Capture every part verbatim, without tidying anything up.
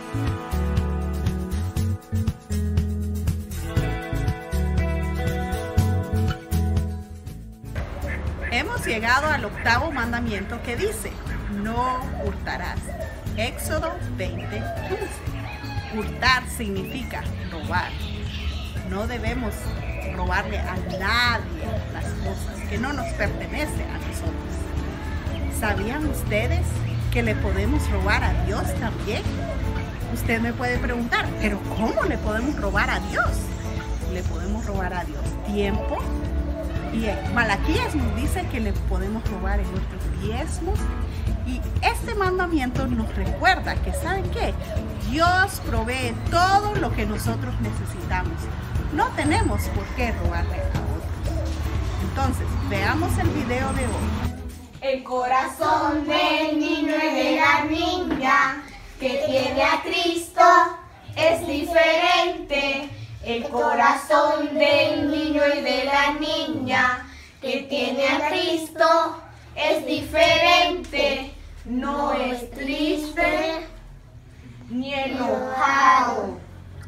Hemos llegado al octavo mandamiento que dice, no hurtarás. Éxodo veinte, quince. Hurtar significa robar. No debemos robarle a nadie las cosas que no nos pertenecen a nosotros. ¿Sabían ustedes que le podemos robar a Dios también? Usted me puede preguntar, ¿pero cómo le podemos robar a Dios? Le podemos robar a Dios tiempo. Y Malaquías nos dice que le podemos robar en nuestros diezmos. Y este mandamiento nos recuerda que, ¿saben qué? Dios provee todo lo que nosotros necesitamos. No tenemos por qué robarle a otros. Entonces, veamos el video de hoy. El corazón del niño y de la niña que tiene a Cristo es diferente. El corazón del niño y de la niña que tiene a Cristo es diferente. No es triste ni enojado,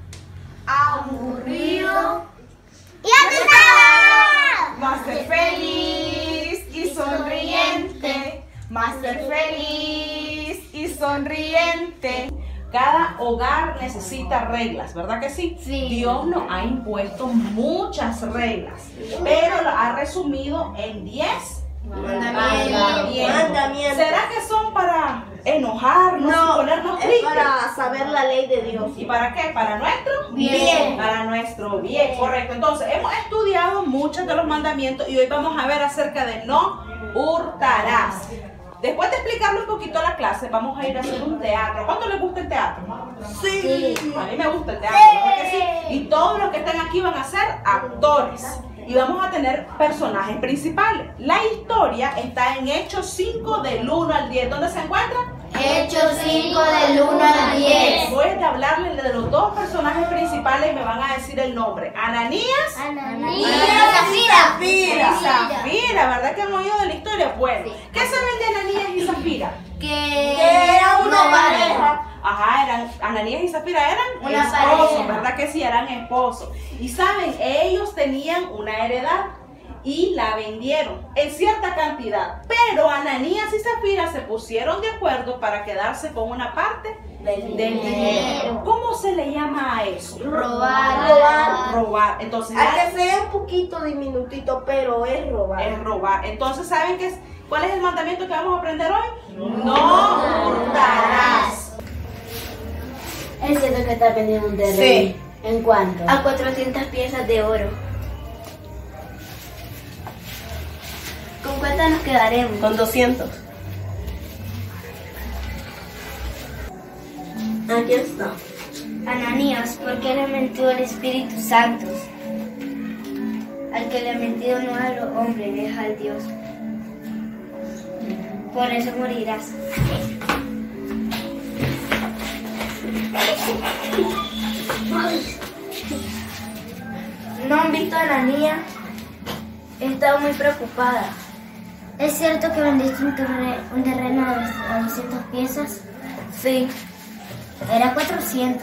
aburrido y asustado. Más ser feliz y sonriente, más ser feliz y sonriente. Cada hogar necesita reglas, ¿verdad que sí? Sí. Dios nos ha impuesto muchas reglas, pero lo ha resumido en diez mandamientos. Mandamientos. ¿Será que son para enojarnos No, y ponernos es tristes? para saber la ley de Dios. ¿Y para qué? ¿Para nuestro bien? Para nuestro bien, correcto. Entonces, hemos estudiado muchos de los mandamientos y hoy vamos a ver acerca de no hurtarás. Después de explicarle un poquito a la clase, vamos a ir a hacer un teatro. ¿Cuánto les gusta el teatro? Sí. A mí me gusta el teatro, ¿verdad que sí? Y todos los que están aquí van a ser actores. Y vamos a tener personajes principales. La historia está en Hechos cinco del uno al diez. ¿Dónde se encuentra? Hechos cinco del uno al diez. Voy a hablarles de los dos personajes principales y me van a decir el nombre. Ananías. Ananías y Zafira. Y Zafira, ¿verdad que han oído de la historia? Bueno, ¿qué saben de Ananías y Zafira? Que era una pareja. Ajá, eran, Ananías y Zafira eran Una esposos, pareja. ¿verdad que sí? Eran esposos. Y saben, ellos tenían una heredad y la vendieron en cierta cantidad. Pero Ananías y Zafira se pusieron de acuerdo para quedarse con una parte del dinero. ¿Cómo se le llama a eso? robar. Robar. Robar. Entonces, Aunque sea un poquito diminutito, pero es robar. es robar. Entonces, ¿saben qué es? ¿Cuál es el mandamiento que vamos a aprender hoy? No hurtarás. Es cierto que está vendiendo un terreno. Sí. ¿En cuánto? A cuatrocientas piezas de oro. ¿Con cuántas nos quedaremos? Con doscientos. Aquí está. Ananías, ¿por qué le mentió el Espíritu Santo? Al que le ha mentido no a los hombres, deja al Dios. Por eso morirás. ¿No han visto a Ananías? He estado muy preocupada. ¿Es cierto que vendiste un, terre- un terreno a doscientas piezas? Sí. Era cuatrocientos.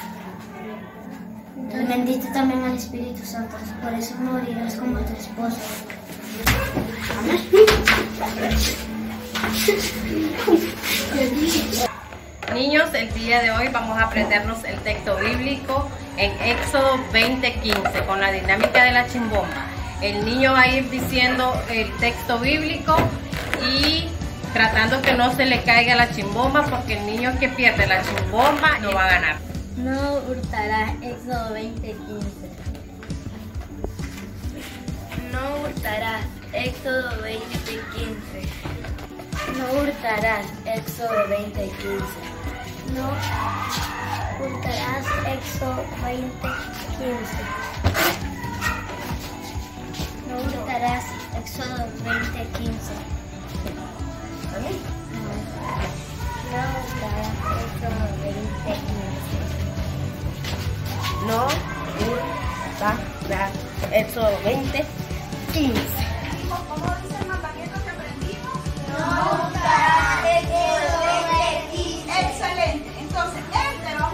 Le vendiste también al Espíritu Santo, por eso morirás como tu esposo. Niños, el día de hoy vamos a aprendernos el texto bíblico en Éxodo veinte quince con la dinámica de la chimbomba. El niño va a ir diciendo el texto bíblico y tratando que no se le caiga la chimbomba, porque el niño que pierde la chimbomba no va a ganar. No hurtarás, Éxodo veinte quince. No hurtarás. Éxodo veinte quince. No hurtarás, Éxodo veinte quince. No hurtarás, Éxodo veinte quince. No hurtarás, Éxodo veinte quince. No hurtarás, Éxodo veinte quince. No hurtarás. Éxodo veinte quince. ¿Cómo dice el mandamiento que aprendimos? No hurtarás. Éxodo veinte quince. Excelente. Entonces, este lo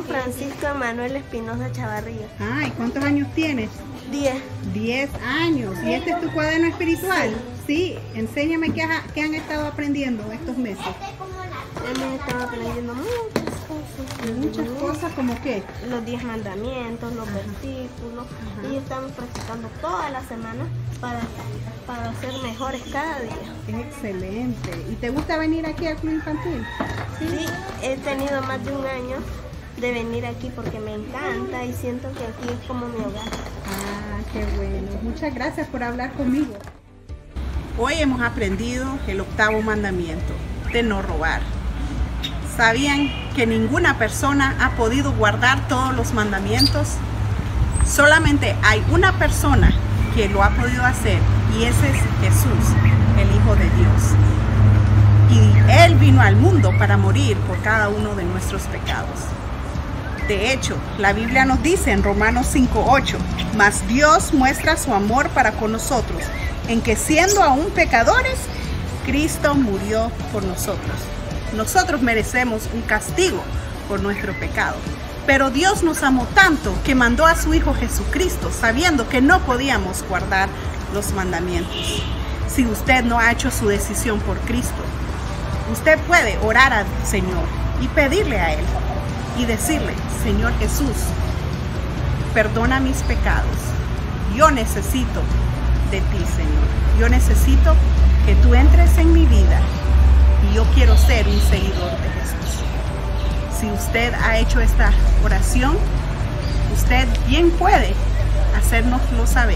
llamo Francisco Emanuel Espinosa Chavarría. Ah, ¿y cuántos años tienes? diez. Diez años. ¿Y este es tu cuaderno espiritual? Sí. Enséñame qué, ha- qué han estado aprendiendo estos meses. Hemos estado aprendiendo muchas cosas. Muchas cosas, ¿como qué? Los diez mandamientos, los versículos. Y estamos practicando toda la semana para, para ser mejores cada día. Es excelente. ¿Y te gusta venir aquí al club infantil? Sí, he tenido más de un año de venir aquí porque me encanta y siento que aquí es como mi hogar. Ah, qué bueno. Muchas gracias por hablar conmigo. Hoy hemos aprendido el octavo mandamiento, de no robar. ¿Sabían que ninguna persona ha podido guardar todos los mandamientos? Solamente hay una persona que lo ha podido hacer y ese es Jesús, el Hijo de Dios. Y Él vino al mundo para morir por cada uno de nuestros pecados. De hecho, la Biblia nos dice en Romanos cinco ocho, mas Dios muestra su amor para con nosotros, en que siendo aún pecadores, Cristo murió por nosotros. Nosotros merecemos un castigo por nuestro pecado, pero Dios nos amó tanto que mandó a su Hijo Jesucristo, sabiendo que no podíamos guardar los mandamientos. Si usted no ha hecho su decisión por Cristo, usted puede orar al Señor y pedirle a Él y decirle, Señor Jesús, perdona mis pecados. Yo necesito de ti, Señor. Yo necesito que tú entres en mi vida y yo quiero ser un seguidor de Jesús. Si usted ha hecho esta oración, usted bien puede hacérnoslo saber.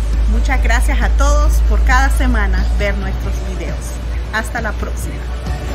Muchas gracias a todos por cada semana ver nuestros videos. Hasta la próxima.